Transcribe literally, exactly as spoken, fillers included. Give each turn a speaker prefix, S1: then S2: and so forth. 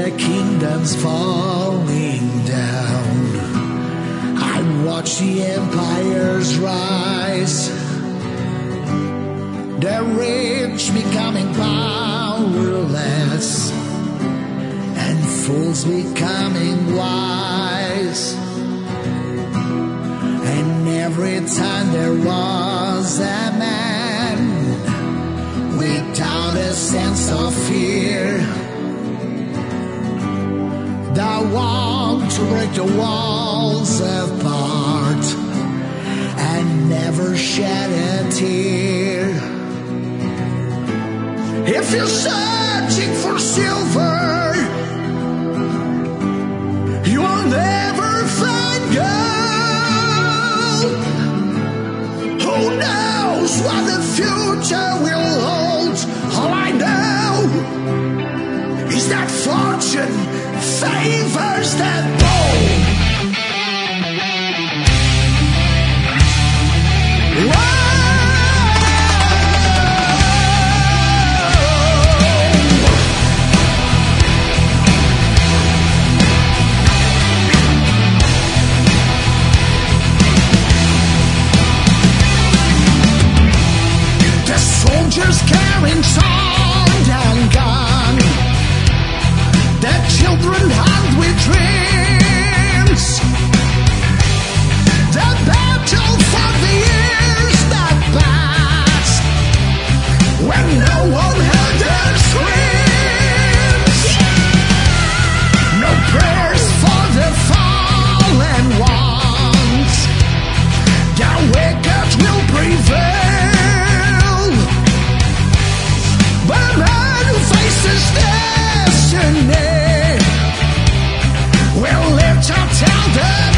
S1: the kingdoms falling down. I watch the empires rise, the rich becoming powerless, and fools becoming wise. And every time there was a man without a sense of fear, that want to break the walls apart and never shed a tear. If you're searching for silver, you will never find gold. Who knows what the future will hold? All I know is that fortune favors the bold. Whoa! Soldiers carrying sword and gun, their children hunt with dreams. The battle for the years that passed, when no one heard their screams. No prayers for the fallen ones, the wicked will prevail. But a man who faces destiny will live to tell the